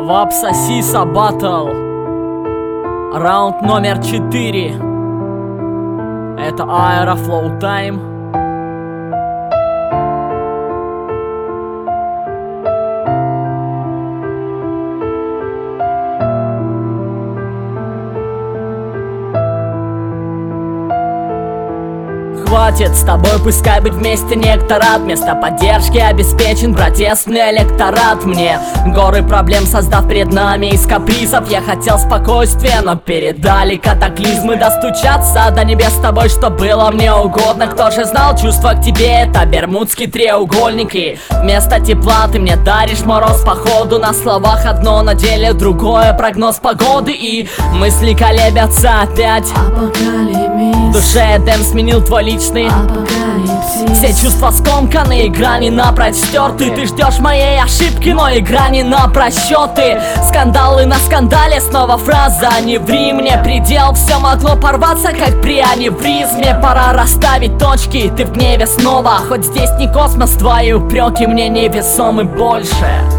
Вапсасиса Батл. Раунд номер 4. Это Аэрофлоу Тайм. Хватит с тобой, пускай быть вместе некто рад. Вместо поддержки обеспечен протестный электорат. Мне горы проблем создав перед нами из капризов. Я хотел спокойствия, но передали катаклизмы. Достучаться до небес с тобой, что было мне угодно. Кто же знал, чувства к тебе это бермудский треугольник. И вместо тепла ты мне даришь мороз походу. На словах одно, на деле другое. Прогноз погоды и мысли колеблятся опять. В душе Эдем сменил твой личный апокалипсис. Все чувства скомканы, грани напрочь стерты. Ты ждешь моей ошибки, но игра не на просчеты. Скандалы на скандале, снова фраза «не ври мне, предел». Все могло порваться, как при аневризме. Пора расставить точки, ты в гневе снова. Хоть здесь не космос, твои упреки мне невесомы больше.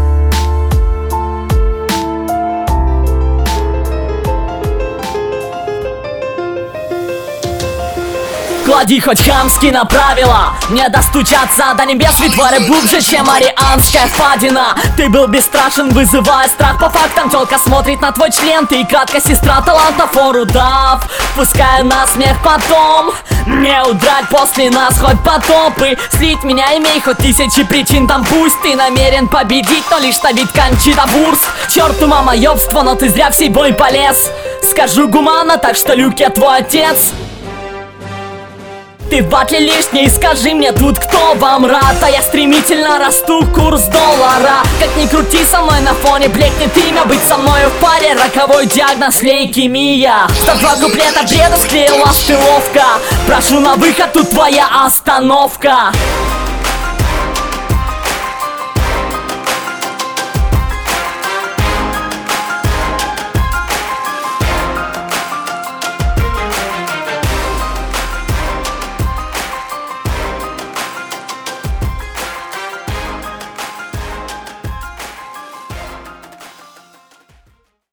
Клади хоть хамски на правила, не достучаться до небес, ведь твори глубже, чем Марианская впадина. Ты был бесстрашен, вызывая страх по фактам. Тёлка смотрит на твой член, ты и кратко сестра таланта фору дав. Пускай на смех потом, не удрать после нас хоть потопы. Слить меня имей хоть тысячи причин, там пусть ты намерен победить, но лишь тавить Кончита Вурст. Чёрту мама ёбство, но ты зря в сей бой полез. Скажу гуманно, так что Люк, я твой отец. Ты в батле лишний, скажи мне тут, кто вам рад. А я стремительно расту, курс доллара. Как ни крути, со мной на фоне блекнет имя. Быть со мною в паре, роковой диагноз лейкемия. 102 куплета бреда склеилась ты ловко. Прошу на выход, тут твоя остановка.